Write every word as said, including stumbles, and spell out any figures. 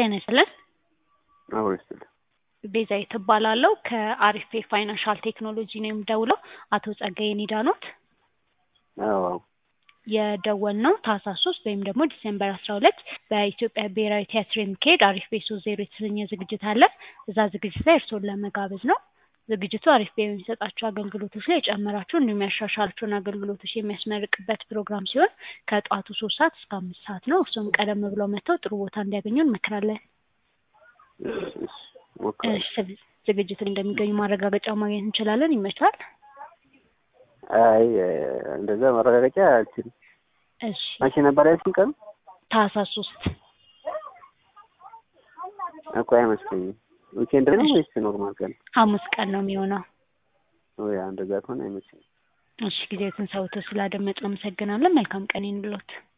ጤና ይስጥልን። አዎ ይስጥልን። ቤዛዊት እባላለሁ ከአሪፍ ፋይናንሻል ቴክኖሎጂ ነው የምደውለው። አቶ ጸጋዬ ኒዳኖት? አዎ የደወልነው ታህሳስ ሶስት ወይም ደግሞ ዲሴምበር አስራ ሁለት በኢትዮጵያ ብሔራዊ ቲያትር የሚካሄድ አሪፍ ሶስት ዜሮ የተሰኘ ዝግጅት አለ። እዛ ዝግጅት ላይ እርስዎን ለመጋበዝ ነው። ዝግጅቱ አሪፍ በሚሰጣቸው አገልግሎቶች ላይ የጨመራቸው እንዲሁም ያሻሻላቸውን አገልግሎቶች የሚያስመርቅበት ፕሮግራም ሲሆን ከጠዋቱ ሶስት ሰዓት እስከ አምስት ሰዓት ነው። እርስዎም ቀደም ብለው መጥተው ጥሩ ቦታ እንዲያገኙ እንመክራለን። እሺ፣ ዝግጅቱን እንደሚገኙ ማረጋገጫ ማግኘት እንችላለን? ይመቻል? አይ እንደዛ ማረጋገጫ አልችልም። እሺ፣ መቼ ነበር ያልሽኝ ቀን? ታህሳስ ሶስት እኮ አይመስለኝም። ዊኬንድ ነው ወይስ ኖርማል ቀን? ሐሙስ ቀን ነው የሚሆነው። ወይ እንደዛ ከሆነ አይመስለኝም። እሺ፣ ጊዜያትን ሰውተው ስላደመጡ አመሰግናለን። መልካም ቀን ይሁንልዎት።